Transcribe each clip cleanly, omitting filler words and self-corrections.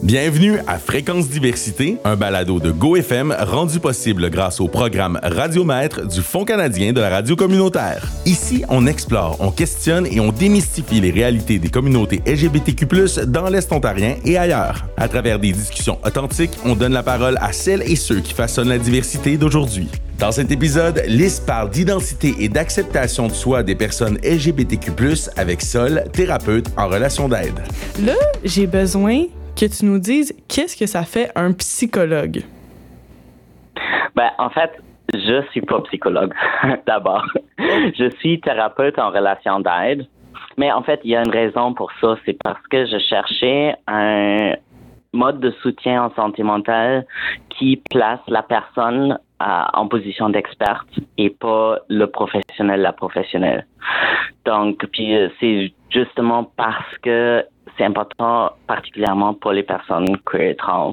Bienvenue à Fréquence Diversité, un balado de GoFM rendu possible grâce au programme Radiomètre du Fonds canadien de la radio communautaire. Ici, on explore, on questionne et on démystifie les réalités des communautés LGBTQ+, dans l'Est ontarien et ailleurs. À travers des discussions authentiques, on donne la parole à celles et ceux qui façonnent la diversité d'aujourd'hui. Dans cet épisode, Liz parle d'identité et d'acceptation de soi des personnes LGBTQ+, avec Sol, thérapeute en relation d'aide. Là, j'ai besoin que tu nous dises qu'est-ce que ça fait un psychologue. Ben, en fait, je suis pas psychologue, d'abord. Je suis thérapeute en relation d'aide. Mais en fait, il y a une raison pour ça. C'est parce que je cherchais un mode de soutien en santé mentale qui place la personne en position d'experte et pas le professionnel, la professionnelle. Donc, puis c'est justement parce que c'est important, particulièrement pour les personnes queer et trans,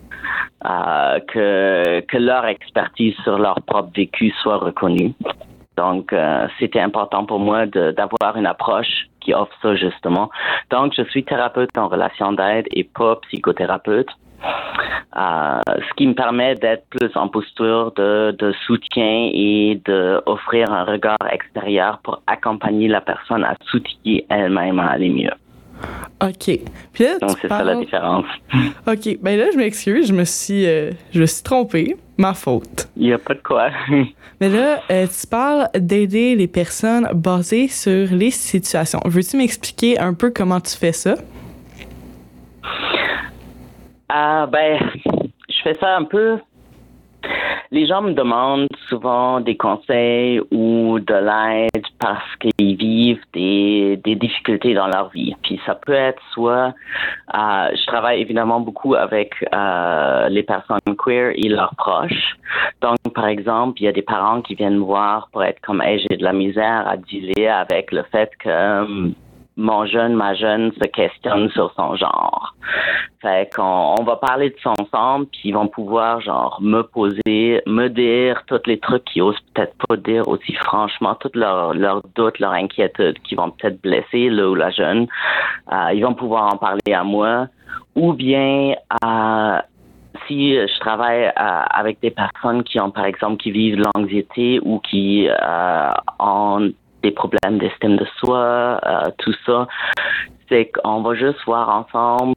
que leur expertise sur leur propre vécu soit reconnue. Donc, c'était important pour moi d'avoir une approche qui offre ça, justement. Donc, je suis thérapeute en relation d'aide et pas psychothérapeute. Ce qui me permet d'être plus en posture de soutien et d'offrir un regard extérieur pour accompagner la personne à s'outiller elle-même à aller mieux. OK. Puis là, donc, c'est ça la différence. OK. Ben là, je m'excuse, je me suis trompée. Ma faute. Il n'y a pas de quoi. Mais là, tu parles d'aider les personnes basées sur les situations. Veux-tu m'expliquer un peu comment tu fais ça? Ben, je fais ça un peu. Les gens me demandent souvent des conseils ou de l'aide parce qu'ils vivent des difficultés dans leur vie. Puis ça peut être soit, je travaille évidemment beaucoup avec les personnes queer et leurs proches. Donc, par exemple, il y a des parents qui viennent me voir pour être comme, hey, j'ai de la misère à dealer avec le fait que ma jeune se questionne sur son genre. Fait qu'on va parler de ça ensemble, puis ils vont pouvoir genre me dire tous les trucs qu'ils osent peut-être pas dire aussi franchement, tous leurs doutes, leurs inquiétudes qui vont peut-être blesser le ou la jeune. Ils vont pouvoir en parler à moi. Ou bien si je travaille avec des personnes qui ont, par exemple, qui vivent l'anxiété ou qui ont des problèmes d'estime de soi, tout ça, c'est qu'on va juste voir ensemble,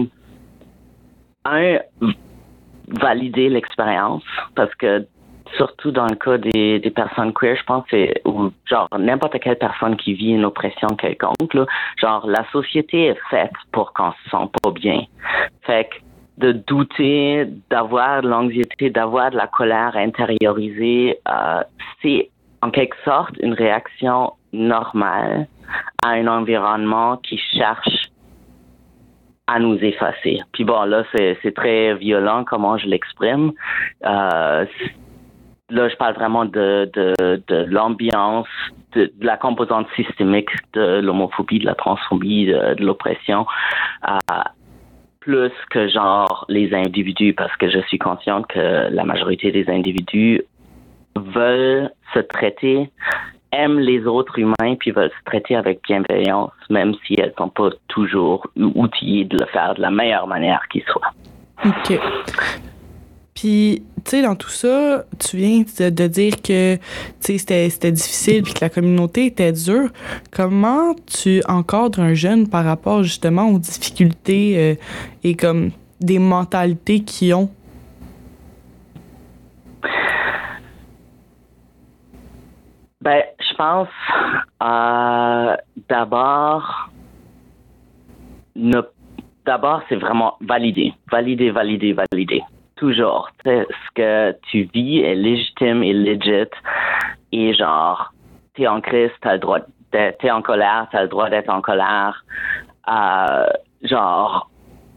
valider l'expérience, parce que surtout dans le cas des personnes queer, je pense, ou genre n'importe quelle personne qui vit une oppression quelconque, là, genre la société est faite pour qu'on se sente pas bien. Fait que de douter, d'avoir de l'anxiété, d'avoir de la colère intériorisée, c'est en quelque sorte une réaction normale à un environnement qui cherche à nous effacer. Puis bon, là, c'est très violent comment je l'exprime. Là, je parle vraiment de l'ambiance, de la composante systémique de l'homophobie, de la transphobie, de l'oppression, plus que genre les individus, parce que je suis consciente que la majorité des individus veulent se traiter, aiment les autres humains, puis veulent se traiter avec bienveillance, même si elles sont pas toujours outillées de le faire de la meilleure manière qui soit. OK. Puis, tu sais, dans tout ça, tu viens de dire que, tu sais, c'était difficile puis que la communauté était dure. Comment tu encadres un jeune par rapport, justement, aux difficultés et comme des mentalités qu'ils ont? Ben, je pense d'abord, c'est vraiment valider. Toujours. Ce que tu vis est légitime et legit. Et genre, t'es en crise, t'es en colère, t'as le droit d'être en colère. Genre,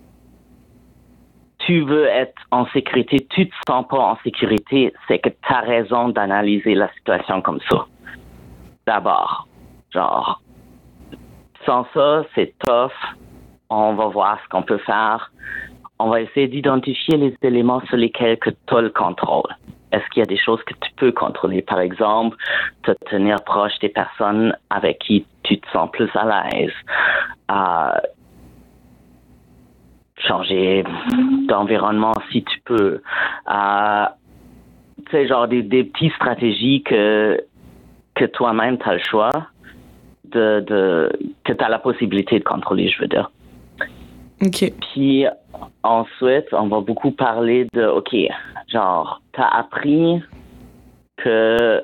tu veux être en sécurité, tu te sens pas en sécurité, c'est que t'as raison d'analyser la situation comme ça. D'abord, genre, sans ça, c'est tough. On va voir ce qu'on peut faire. On va essayer d'identifier les éléments sur lesquels tu as le contrôle. Est-ce qu'il y a des choses que tu peux contrôler? Par exemple, te tenir proche des personnes avec qui tu te sens plus à l'aise. changer d'environnement si tu peux. Tu sais, genre des petites stratégies que toi-même tu as le choix que tu as la possibilité de contrôler, je veux dire. OK. Puis ensuite, on va beaucoup parler de, OK, genre, tu as appris que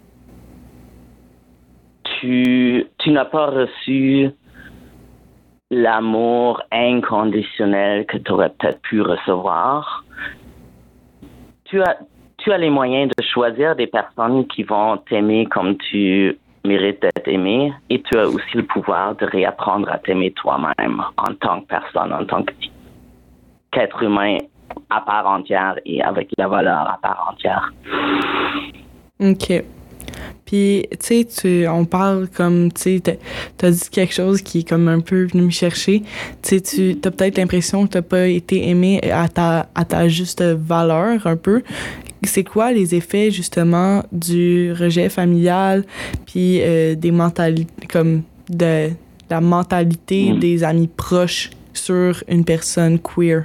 tu n'as pas reçu l'amour inconditionnel que tu aurais peut-être pu recevoir. Tu as les moyens de choisir des personnes qui vont t'aimer comme tu mérites d'être aimé, et tu as aussi le pouvoir de réapprendre à t'aimer toi-même en tant que personne, en tant qu'être humain à part entière et avec la valeur à part entière. OK. Puis, tu sais, on parle comme, tu sais, t'as dit quelque chose qui est comme un peu venu me chercher. Tu sais, t'as peut-être l'impression que t'as pas été aimé à ta juste valeur, un peu. C'est quoi les effets, justement, du rejet familial, puis des mentalités, comme de la mentalité des amis proches sur une personne queer?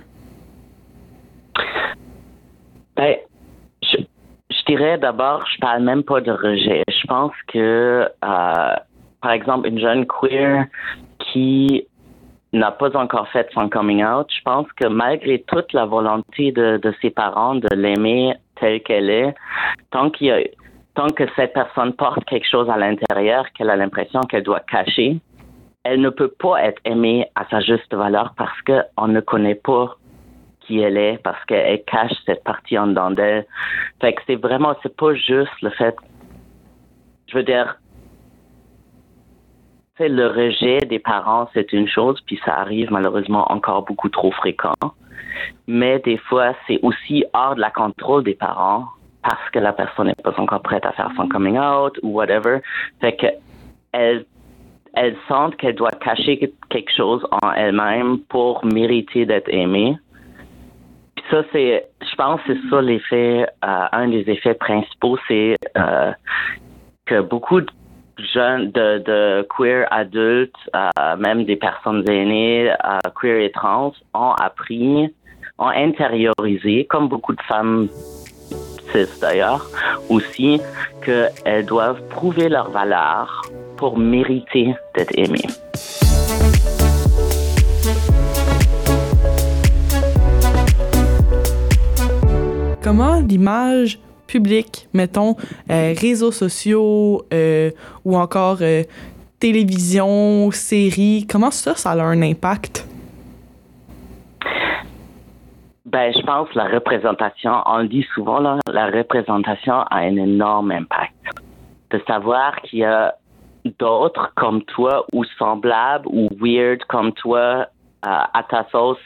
Ben, je dirais d'abord, je parle même pas de rejet. Je pense que, par exemple, une jeune queer qui n'a pas encore fait son coming out, je pense que malgré toute la volonté de ses parents de l'aimer telle qu'elle est, tant que cette personne porte quelque chose à l'intérieur qu'elle a l'impression qu'elle doit cacher, elle ne peut pas être aimée à sa juste valeur parce qu'on ne connaît pas qui elle est, parce qu'elle cache cette partie en dedans d'elle. Fait que c'est pas juste le fait, je veux dire, tu sais, le rejet des parents, c'est une chose, puis ça arrive malheureusement encore beaucoup trop fréquent. Mais des fois, c'est aussi hors de la contrôle des parents parce que la personne n'est pas encore prête à faire son coming out ou whatever. Fait que elle sent qu'elle doit cacher quelque chose en elle-même pour mériter d'être aimée. Puis ça, je pense que c'est ça l'effet, un des effets principaux, c'est que beaucoup de jeunes, de queer adultes, même des personnes aînées, queer et trans, ont intériorisé, comme beaucoup de femmes cis d'ailleurs, aussi, qu'elles doivent prouver leur valeur pour mériter d'être aimées. Comment l'image publique, mettons, réseaux sociaux ou encore télévision, séries, comment ça a un impact? Ben, je pense que la représentation, on le dit souvent, là, la représentation a un énorme impact. De savoir qu'il y a d'autres comme toi ou semblables ou weird comme toi à ta sauce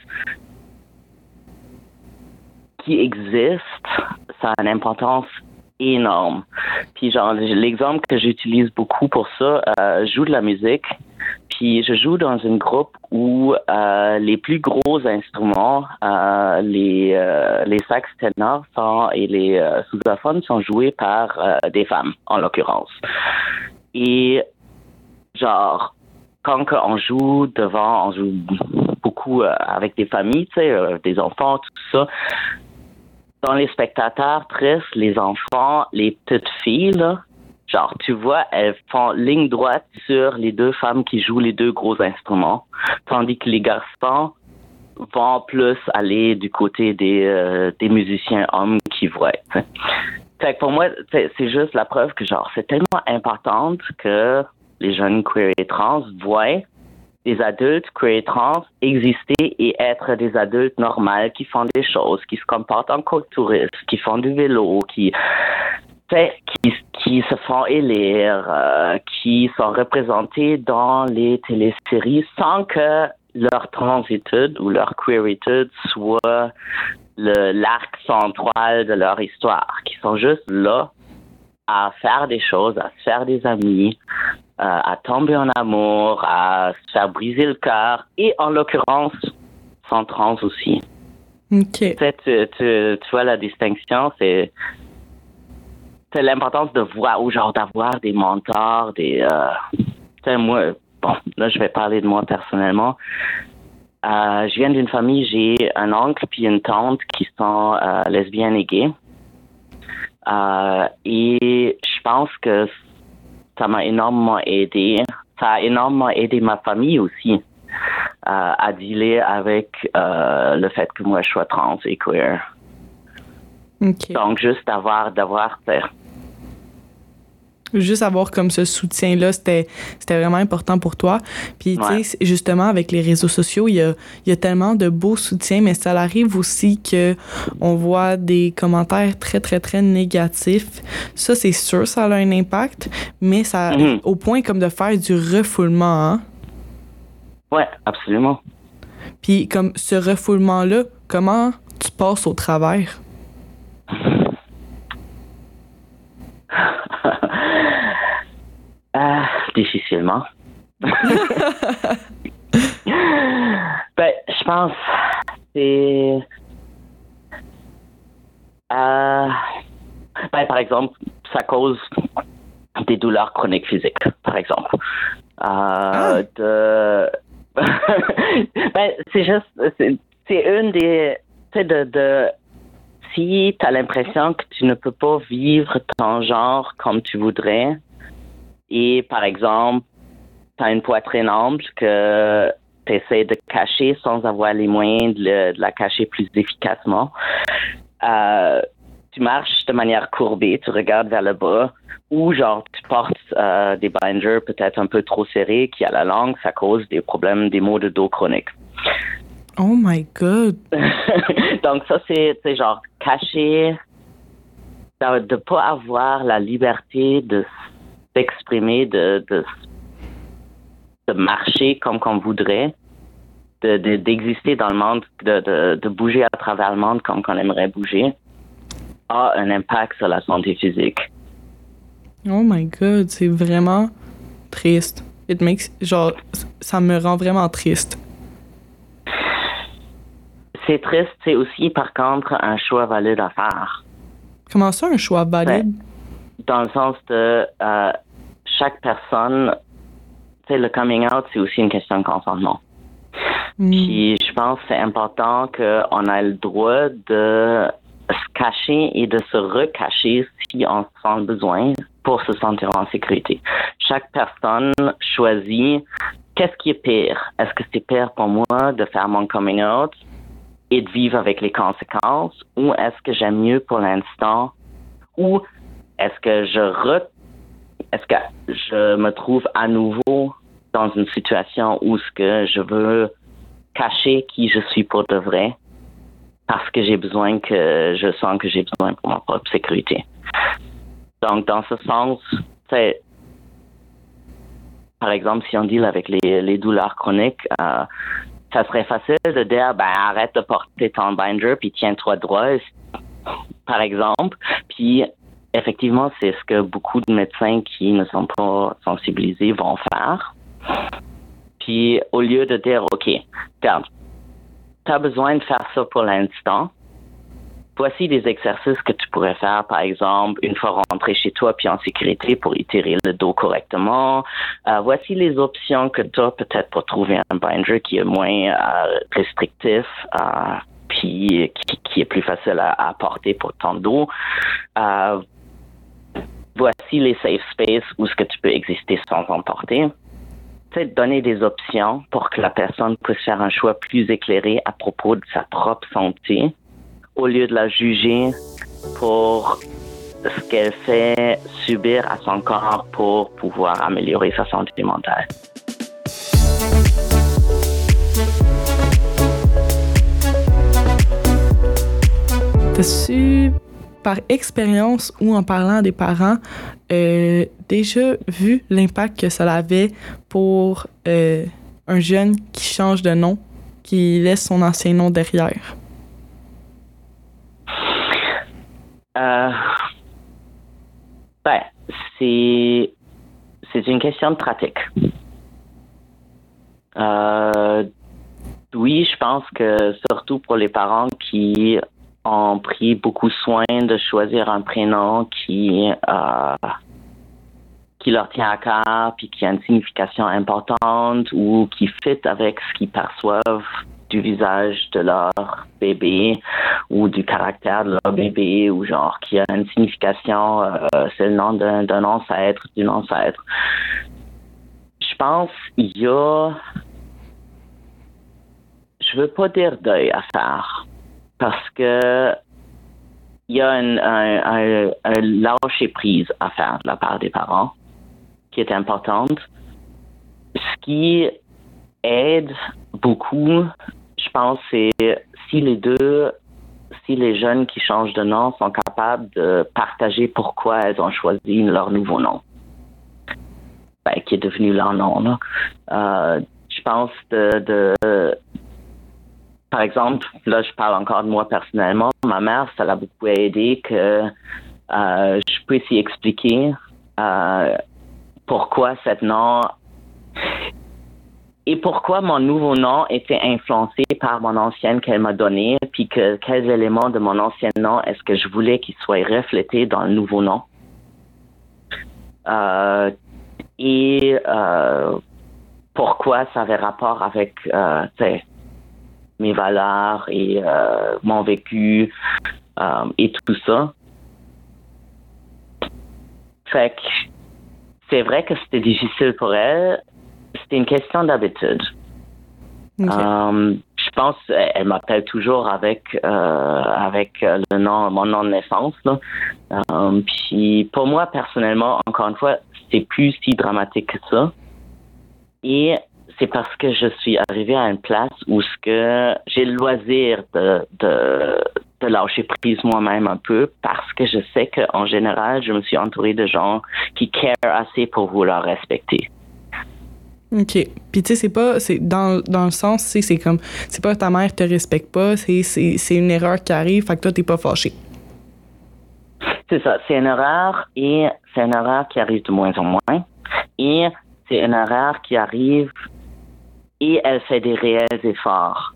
qui existent, ça a une importance énorme. Puis genre, l'exemple que j'utilise beaucoup pour ça, je joue de la musique, puis je joue dans un groupe où les plus gros instruments, les sax ténors et les sousaphones sont joués par des femmes, en l'occurrence. Et genre, quand on joue beaucoup avec des familles, tu sais, des enfants, tout ça. Dans les spectateurs tristes, les enfants, les petites filles, là, genre, tu vois, elles font ligne droite sur les deux femmes qui jouent les deux gros instruments, tandis que les garçons vont plus aller du côté des musiciens hommes qui voient. T'sais. Fait que pour moi, c'est juste la preuve que, genre, c'est tellement important que les jeunes queer et trans voient des adultes queer et trans exister et être des adultes normaux qui font des choses, qui se comportent en culturistes, qui font du vélo, qui se font élire, qui sont représentés dans les téléséries sans que leur transitude ou leur queeritude soit l'arc central de leur histoire, qui sont juste là à faire des choses, à se faire des amis, à tomber en amour, à se faire briser le cœur, et en l'occurrence, sont trans aussi. OK. Tu vois la distinction, c'est l'importance de voir, ou genre d'avoir des mentors, moi, bon, là je vais parler de moi personnellement. Je viens d'une famille, j'ai un oncle puis une tante qui sont lesbiennes et gays. Et je pense que ça m'a énormément aidé. Ça a énormément aidé ma famille aussi à dealer avec le fait que moi je sois trans et queer. OK. Donc, juste d'avoir Juste avoir comme ce soutien-là, c'était vraiment important pour toi. Puis, tu sais, justement, avec les réseaux sociaux, il y a tellement de beaux soutiens, mais ça arrive aussi qu'on voit des commentaires très, très, très négatifs. Ça, c'est sûr, ça a un impact, mais ça, au point comme de faire du refoulement, hein? Ouais, absolument. Puis, comme ce refoulement-là, comment tu passes au travers? Difficilement. Je pense c'est par exemple, ça cause des douleurs chroniques physiques, par exemple. C'est juste c'est une des si tu as l'impression que tu ne peux pas vivre ton genre comme tu voudrais, et par exemple, tu as une poitrine ample que tu essaies de cacher sans avoir les moyens de la cacher plus efficacement, tu marches de manière courbée, tu regardes vers le bas, ou genre tu portes des binders peut-être un peu trop serrés qui à la langue, ça cause des problèmes, des maux de dos chroniques. Oh my God! Donc ça, c'est genre cacher, de pas avoir la liberté de s'exprimer, de marcher comme qu'on voudrait, d'exister dans le monde, de bouger à travers le monde comme qu'on aimerait bouger, a un impact sur la santé physique. Oh my God, c'est vraiment triste. Genre, ça me rend vraiment triste. C'est triste, c'est aussi, par contre, un choix valide à faire. Comment ça, un choix valide? Dans le sens de chaque personne, tu sais, le coming out, c'est aussi une question de consentement. Puis je pense que c'est important qu'on ait le droit de se cacher et de se recacher si on sent le besoin pour se sentir en sécurité. Chaque personne choisit qu'est-ce qui est pire. Est-ce que c'est pire pour moi de faire mon coming out et de vivre avec les conséquences, ou est-ce que j'aime mieux pour l'instant, ou est-ce que je me trouve à nouveau dans une situation où ce que je veux cacher qui je suis pour de vrai parce que je sens que j'ai besoin pour ma propre sécurité. Donc, dans ce sens, c'est par exemple, si on deal avec les douleurs chroniques, ça serait facile de dire, arrête de porter ton binder puis tiens-toi droit, par exemple. Puis, effectivement, c'est ce que beaucoup de médecins qui ne sont pas sensibilisés vont faire. Puis, au lieu de dire, OK, regarde, tu as besoin de faire ça pour l'instant. Voici des exercices que tu pourrais faire, par exemple, une fois rentré chez toi puis en sécurité pour étirer le dos correctement. Voici les options que tu as peut-être pour trouver un binder qui est moins restrictif puis qui est plus facile à porter pour ton dos. Voici les safe spaces où ce que tu peux exister sans en porter. Tu sais, donner des options pour que la personne puisse faire un choix plus éclairé à propos de sa propre santé, au lieu de la juger pour ce qu'elle fait subir à son corps pour pouvoir améliorer sa santé mentale. T'as-tu, par expérience ou en parlant à des parents, déjà vu l'impact que ça avait pour un jeune qui change de nom, qui laisse son ancien nom derrière? C'est une question de pratique. Oui, je pense que surtout pour les parents qui ont pris beaucoup soin de choisir un prénom qui qui leur tient à cœur, puis qui a une signification importante ou qui fit avec ce qu'ils perçoivent du visage de leur bébé ou du caractère de leur bébé ou genre qui a une signification, c'est le nom d'un ancêtre, d'une ancêtre. Je pense qu'il y a, je veux pas dire deuil à faire parce que il y a un lâcher prise à faire de la part des parents qui est importante. Ce qui aide beaucoup, je pense, c'est si les jeunes qui changent de nom sont capables de partager pourquoi elles ont choisi leur nouveau nom, qui est devenu leur nom. Là. Je pense par exemple, là, je parle encore de moi personnellement. Ma mère, ça l'a beaucoup aidé que je puisse y expliquer pourquoi cet nom et pourquoi mon nouveau nom était influencé par mon ancienne qu'elle m'a donné, puis quels éléments de mon ancien nom est-ce que je voulais qu'ils soient reflétés dans le nouveau nom. Et pourquoi ça avait rapport avec mes valeurs et mon vécu et tout ça. Fait que c'est vrai que c'était difficile pour elle. C'était une question d'habitude. Okay. Je pense elle m'appelle toujours avec le nom, mon nom de naissance. Là. Puis pour moi personnellement, encore une fois, c'est plus si dramatique que ça. Et c'est parce que je suis arrivée à une place où j'ai le loisir de lâcher prise moi-même un peu parce que je sais qu'en général, je me suis entourée de gens qui care assez pour vouloir respecter. OK. Puis tu sais, c'est dans le sens, c'est comme, c'est pas ta mère te respecte pas, c'est une erreur qui arrive, fait que toi, t'es pas fâché. C'est ça, c'est une erreur et c'est une erreur qui arrive de moins en moins. Et c'est une erreur qui arrive et elle fait des réels efforts.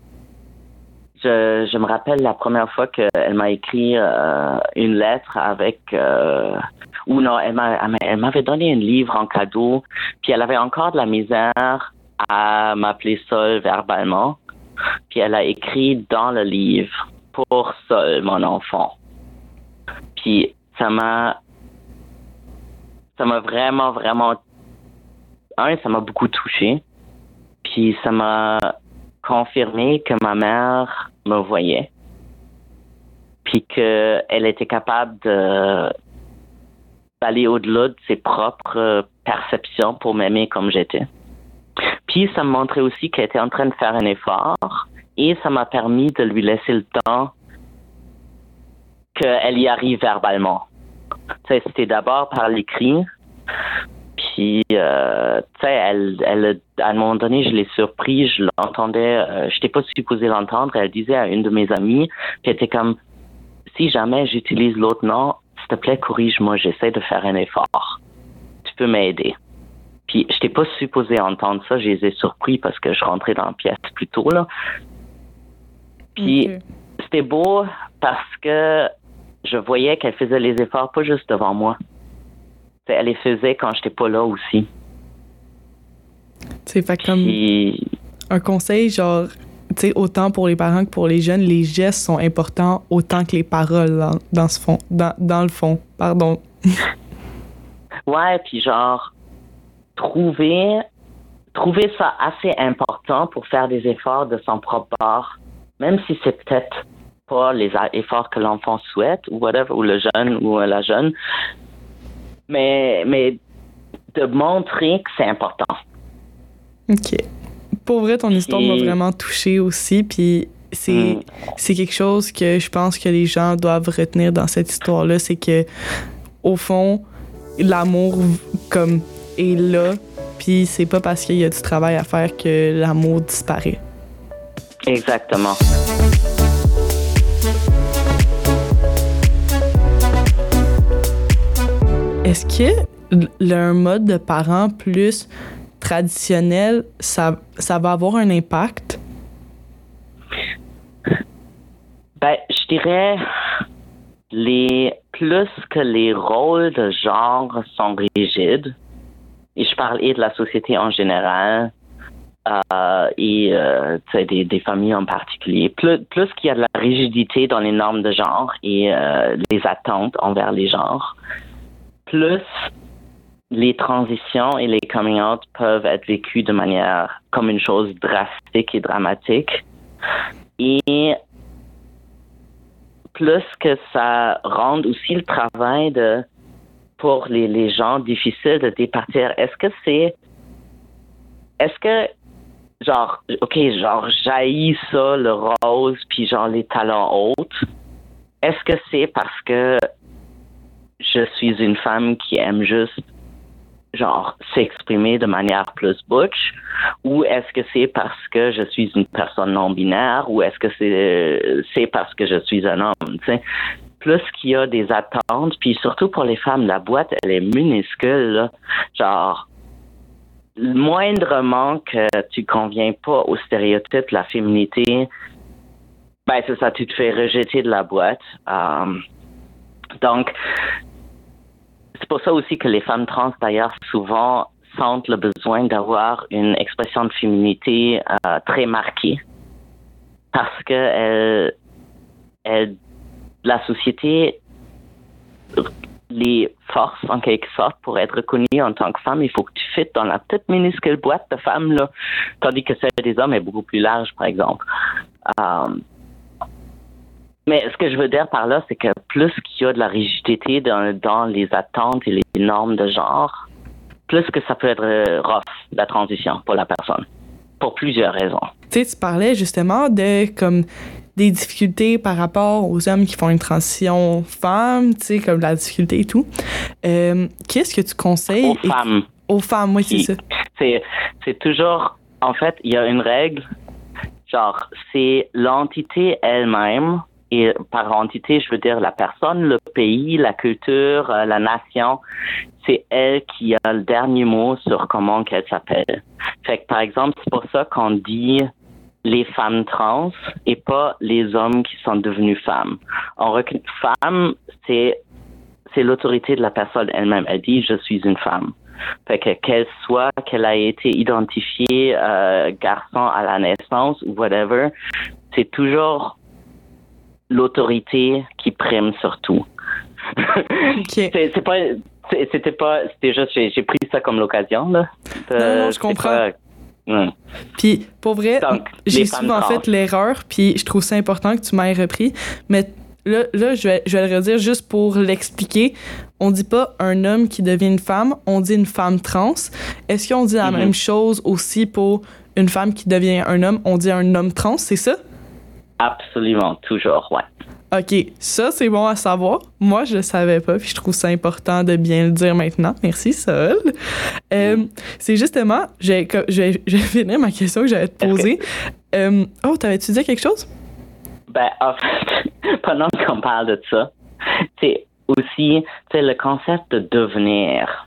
Je me rappelle la première fois qu'elle m'a écrit une lettre avec... ou non, elle m'avait donné un livre en cadeau, puis elle avait encore de la misère à m'appeler Sol verbalement. Puis elle a écrit dans le livre « Pour Sol, mon enfant ». Puis ça m'a vraiment, vraiment... ça m'a beaucoup touché. Puis ça m'a confirmé que ma mère me voyait. Puis qu'elle était capable d'aller au-delà de ses propres perceptions pour m'aimer comme j'étais. Puis ça me montrait aussi qu'elle était en train de faire un effort et ça m'a permis de lui laisser le temps qu'elle y arrive verbalement. Tu sais, c'était d'abord par l'écrit. Puis, tu sais, à un moment donné, je l'ai surpris, je l'entendais, je n'étais pas supposée l'entendre. Elle disait à une de mes amies, qui était comme, si jamais j'utilise l'autre nom, s'il te plaît, corrige-moi, j'essaie de faire un effort. Tu peux m'aider. Puis, je n'étais pas supposée entendre ça, je les ai surpris parce que je rentrais dans la pièce plus tôt, là. Puis, C'était beau parce que je voyais qu'elle faisait les efforts pas juste devant moi. Elle les faisait quand j'étais pas là aussi. C'est fait comme un conseil, genre, tu sais, autant pour les parents que pour les jeunes, les gestes sont importants autant que les paroles dans le fond. Pardon. Ouais, puis genre, trouver ça assez important pour faire des efforts de son propre bord, même si c'est peut-être pas les efforts que l'enfant souhaite ou whatever, ou le jeune ou la jeune. Mais de montrer que c'est important. OK. Pour vrai, ton histoire m'a vraiment touchée aussi, puis c'est quelque chose que je pense que les gens doivent retenir dans cette histoire-là, c'est que au fond, l'amour comme est là, puis c'est pas parce qu'il y a du travail à faire que l'amour disparaît. Exactement. Est-ce que un mode de parent plus traditionnel, ça va avoir un impact? Ben, je dirais plus que les rôles de genre sont rigides, et je parle et de la société en général, et des familles en particulier. Plus qu'il y a de la rigidité dans les normes de genre et les attentes envers les genres, plus les transitions et les coming out peuvent être vécus de manière comme une chose drastique et dramatique. Et plus que ça rend aussi le travail pour les gens difficile de départir. Est-ce que genre, OK, genre, j'haïs ça, le rose, puis genre les talons hauts. Est-ce que c'est parce que je suis une femme qui aime juste, genre, s'exprimer de manière plus butch? Ou est-ce que c'est parce que je suis une personne non-binaire? Ou est-ce que c'est parce que je suis un homme, tu sais? Plus qu'il y a des attentes, puis surtout pour les femmes, la boîte, elle est minuscule, là. Genre, moindrement que tu conviens pas au stéréotype de la féminité, ben c'est ça, tu te fais rejeter de la boîte. Donc, c'est pour ça aussi que les femmes trans, d'ailleurs, souvent sentent le besoin d'avoir une expression de féminité très marquée. Parce que la société les forces, en quelque sorte, pour être reconnue en tant que femme. Il faut que tu fittes dans la petite minuscule boîte de femmes, là. Tandis que celle des hommes est beaucoup plus large, par exemple. Mais ce que je veux dire par là, c'est que plus qu'il y a de la rigidité dans les attentes et les normes de genre, plus que ça peut être rough, la transition, pour la personne. Pour plusieurs raisons. Tu sais, tu parlais justement de, comme, des difficultés par rapport aux hommes qui font une transition femme, tu sais, comme la difficulté et tout. Qu'est-ce que tu conseilles? Aux femmes. Aux femmes, oui, c'est ça. C'est toujours... En fait, il y a une règle, genre, c'est l'entité elle-même, et par entité, je veux dire la personne, le pays, la culture, la nation, c'est elle qui a le dernier mot sur comment qu'elle s'appelle. Fait que, par exemple, c'est pour ça qu'on dit les femmes trans et pas les hommes qui sont devenus femmes. Femme, c'est l'autorité de la personne elle-même. Elle dit « je suis une femme ». Fait que qu'elle a été identifiée garçon à la naissance ou whatever, c'est toujours l'autorité qui prime sur tout. Okay. C'était juste, j'ai pris ça comme l'occasion, là. Non, je comprends. Puis, pour vrai, donc, j'ai souvent fait l'erreur, puis je trouve ça important que tu m'aies repris, mais là je vais le redire juste pour l'expliquer. On dit pas un homme qui devient une femme, on dit une femme trans. Est-ce qu'on dit la même chose aussi pour une femme qui devient un homme? On dit un homme trans, c'est ça? Absolument, toujours, ouais. OK, ça, c'est bon à savoir. Moi, je le savais pas, puis je trouve ça important de bien le dire maintenant. Merci, Sol. C'est justement... Je vais finir ma question que j'allais te poser. T'avais-tu dit quelque chose? Ben, en fait, pendant qu'on parle de ça, c'est aussi, le concept de devenir.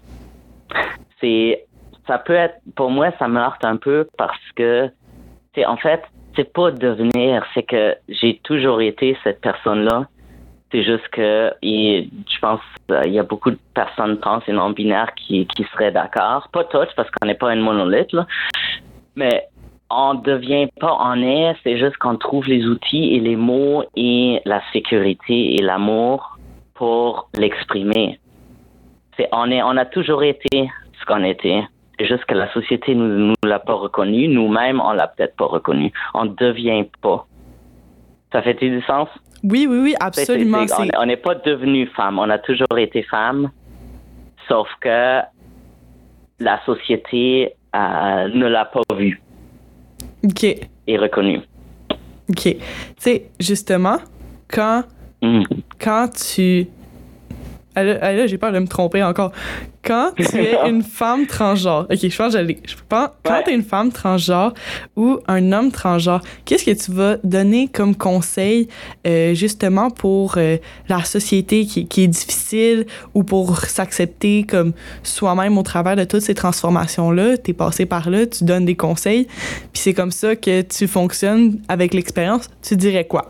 Ça peut être... Pour moi, ça me heurte un peu parce que, en fait, c'est pas devenir, c'est que j'ai toujours été cette personne-là. C'est juste que je pense qu'il y a beaucoup de personnes trans et non-binaires qui seraient d'accord. Pas toutes, parce qu'on n'est pas une monolithe, là. Mais on devient pas, on est, c'est juste qu'on trouve les outils et les mots et la sécurité et l'amour pour l'exprimer. On a toujours été ce qu'on était. C'est juste que la société nous l'a pas reconnu. Nous-mêmes, on l'a peut-être pas reconnu. On ne devient pas. Ça fait-il du sens? Oui, absolument. On n'est pas devenu femme. On a toujours été femme. Sauf que la société ne l'a pas vu. OK. Et reconnu. OK. Tu sais, justement, quand tu... Là, j'ai peur de me tromper encore. Quand tu es une femme transgenre, OK, je pense que j'allais. Quand tu es une femme transgenre ou un homme transgenre, qu'est-ce que tu vas donner comme conseil justement pour la société qui est difficile ou pour s'accepter comme soi-même au travers de toutes ces transformations-là? Tu es passé par là, tu donnes des conseils, puis c'est comme ça que tu fonctionnes avec l'expérience. Tu dirais quoi?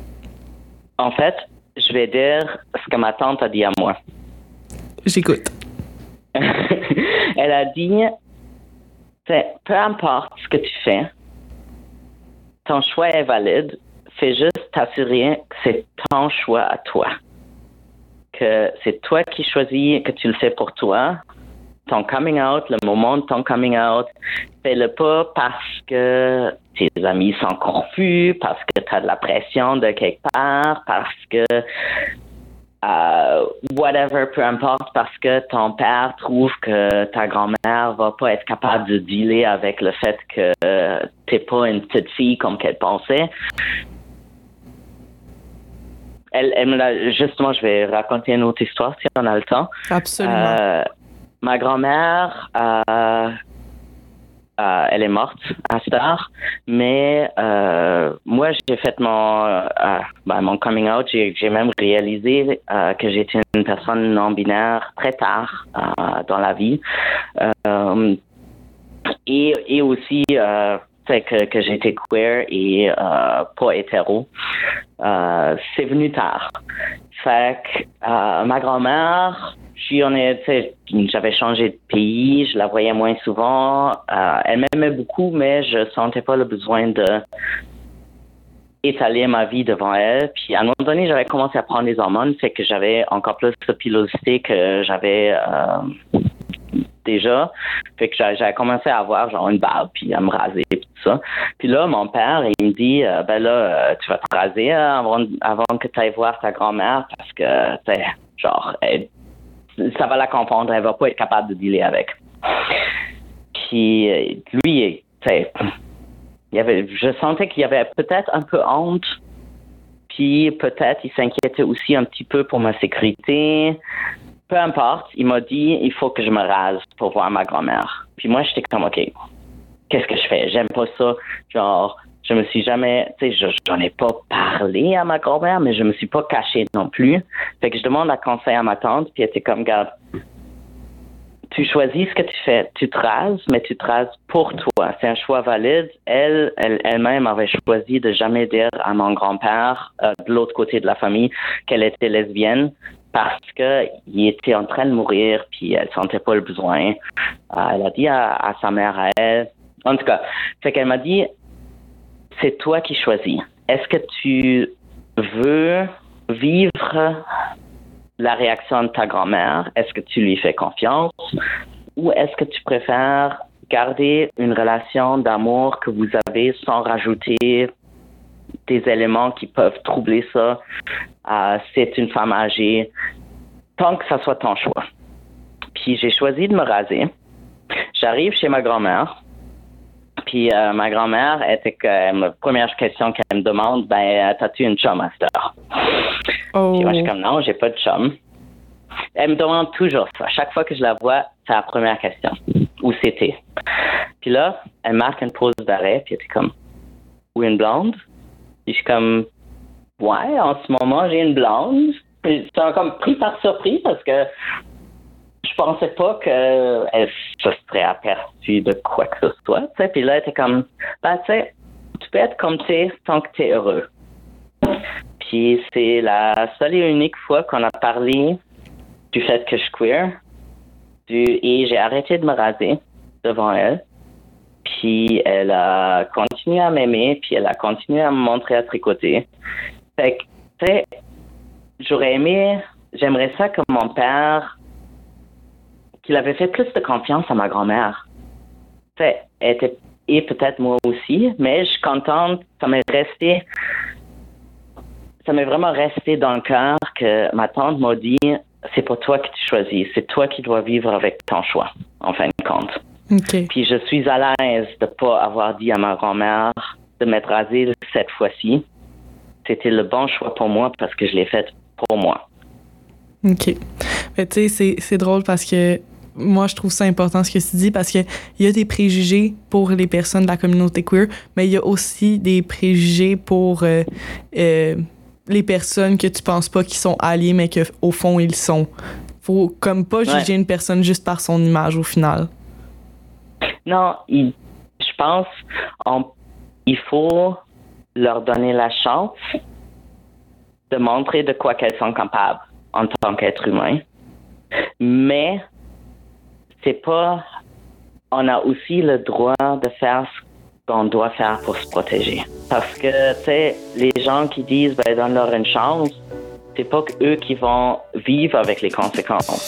En fait, je vais dire ce que ma tante a dit à moi. J'écoute. Elle a dit, peu importe ce que tu fais, ton choix est valide. Fais juste t'assurer que c'est ton choix à toi. Que c'est toi qui choisis, que tu le fais pour toi. Ton coming out, le moment de ton coming out, fais-le pas parce que tes amis sont confus, parce que tu as de la pression de quelque part, parce que whatever, peu importe, parce que ton père trouve que ta grand-mère va pas être capable de dealer avec le fait que t'es pas une petite fille comme qu'elle pensait. Elle me l'a, justement, je vais raconter une autre histoire si on a le temps. Absolument. Ma grand-mère, elle est morte à cette heure, mais moi, j'ai fait mon coming out. J'ai même réalisé que j'étais une personne non-binaire très tard dans la vie. Et aussi que j'étais queer et pas hétéro. C'est venu tard. Fait que ma grand-mère, j'avais changé de pays, je la voyais moins souvent. Elle m'aimait beaucoup, mais je sentais pas le besoin de étaler ma vie devant elle. Puis à un moment donné, j'avais commencé à prendre des hormones, fait que j'avais encore plus de pilosité que j'avais déjà. Fait que j'avais commencé à avoir genre une barbe, puis à me raser, puis tout ça. Puis là, mon père, il me dit, tu vas te raser avant que tu ailles voir ta grand-mère, parce que, ça va la comprendre, elle va pas être capable de dealer avec. Puis lui, je sentais qu'il y avait peut-être un peu honte, puis peut-être il s'inquiétait aussi un petit peu pour ma sécurité. Peu importe, il m'a dit, il faut que je me rase pour voir ma grand-mère. Puis moi, j'étais comme, OK, qu'est-ce que je fais? J'aime pas ça. Genre, je me suis jamais, j'en ai pas parlé à ma grand-mère, mais je me suis pas caché non plus. Fait que je demande un conseil à ma tante, puis elle était comme, regarde, tu choisis ce que tu fais. Tu te rases, mais tu te rases pour toi. C'est un choix valide. Elle-même avait choisi de jamais dire à mon grand-père, de l'autre côté de la famille, qu'elle était lesbienne, parce qu'il était en train de mourir, puis elle sentait pas le besoin. Elle a dit à sa mère, à elle, en tout cas, fait qu'elle m'a dit, c'est toi qui choisis. Est-ce que tu veux vivre la réaction de ta grand-mère? Est-ce que tu lui fais confiance? Ou est-ce que tu préfères garder une relation d'amour que vous avez sans rajouter des éléments qui peuvent troubler ça? C'est une femme âgée. Tant que ça soit ton choix. Puis j'ai choisi de me raser. J'arrive chez ma grand-mère. Puis ma grand-mère était la première question qu'elle me demande, t'as-tu une chum à cette heure? Oh. Puis moi, je suis comme, non, j'ai pas de chum. Elle me demande toujours ça. Chaque fois que je la vois, c'est la première question. Où c'était? Puis là, elle marque une pause d'arrêt, puis elle était comme, ou une blonde? Puis je suis comme, ouais, en ce moment, j'ai une blonde. Puis j'étais comme pris par surprise parce que je pensais pas qu'elle se serait aperçue de quoi que ce soit. T'sais. Puis là, elle était comme, tu peux être comme tu es tant que tu es heureux. Puis c'est la seule et unique fois qu'on a parlé du fait que je suis queer. Et j'ai arrêté de me raser devant elle. Puis elle a continué à m'aimer, puis elle a continué à me montrer à tricoter. Fait que, tu sais, j'aimerais ça que mon père, qu'il avait fait plus de confiance à ma grand-mère. Tu sais, et peut-être moi aussi, mais je suis contente, ça m'est vraiment resté dans le cœur que ma tante m'a dit, c'est pas toi qui tu choisis, c'est toi qui dois vivre avec ton choix, en fin de compte. Okay. Puis je suis à l'aise de pas avoir dit à ma grand-mère de m'être rasée cette fois-ci. C'était le bon choix pour moi parce que je l'ai fait pour moi. OK. Mais tu sais, c'est drôle parce que moi, je trouve ça important ce que tu dis parce que il y a des préjugés pour les personnes de la communauté queer, mais il y a aussi des préjugés pour les personnes que tu penses pas qu'ils sont alliés, mais qu'au fond, ils sont. Faut comme pas juger une personne juste par son image au final. Non, je pense il faut leur donner la chance de montrer de quoi qu'elles sont capables en tant qu'être humain. Mais on a aussi le droit de faire ce qu'on doit faire pour se protéger. Parce que, tu sais, les gens qui disent, donne-leur une chance, c'est pas eux qui vont vivre avec les conséquences.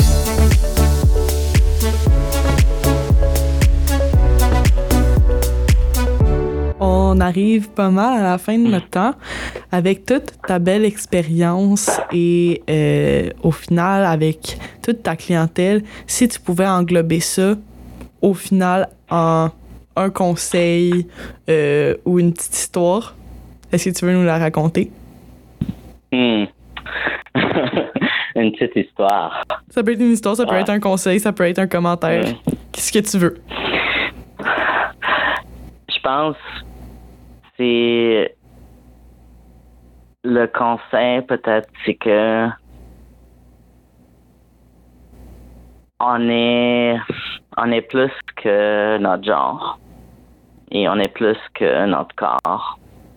On arrive pas mal à la fin de notre temps. Avec toute ta belle expérience et au final, avec toute ta clientèle, si tu pouvais englober ça, au final, en un conseil ou une petite histoire, est-ce que tu veux nous la raconter? Une petite histoire. Ça peut être une histoire, ça peut être un conseil, ça peut être un commentaire. Qu'est-ce que tu veux? Je pense c'est le conseil peut-être, c'est que on est plus que notre genre et on est plus que notre corps.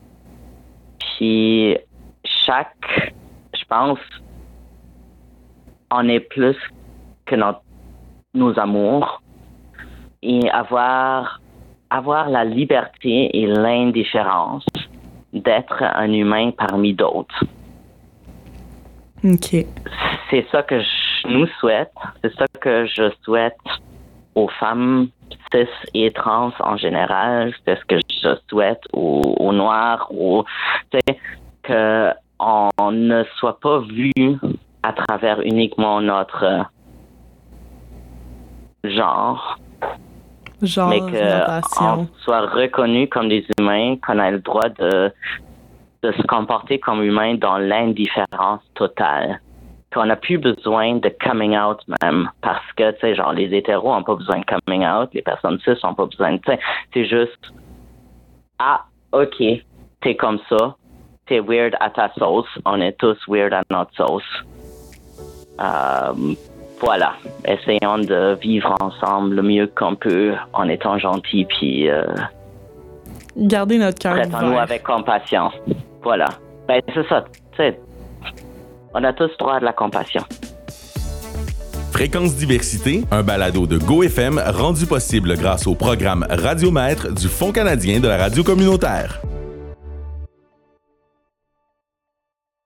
Puis je pense, on est plus que nos amours et avoir la liberté et l'indifférence d'être un humain parmi d'autres. OK. C'est ça que je nous souhaite. C'est ça que je souhaite aux femmes cis et trans en général. C'est ce que je souhaite aux Noirs, qu'on ne soit pas vu à travers uniquement notre genre. Mais qu'on soit reconnu comme des humains, qu'on ait le droit de se comporter comme humain dans l'indifférence totale. Qu'on n'a plus besoin de coming out même. Parce que, tu sais, genre, les hétéros n'ont pas besoin de coming out, les personnes cis n'ont pas besoin de, tu sais, c'est juste, OK, t'es comme ça, t'es weird à ta sauce, on est tous weird à notre sauce. Voilà, essayons de vivre ensemble le mieux qu'on peut en étant gentils, puis garder notre cœur ouvert. Traitons-nous avec compassion. Voilà. C'est ça. T'sais, on a tous droit à de la compassion. Fréquence Diversité, un balado de GoFM rendu possible grâce au programme Radiomètre du Fonds canadien de la radio communautaire.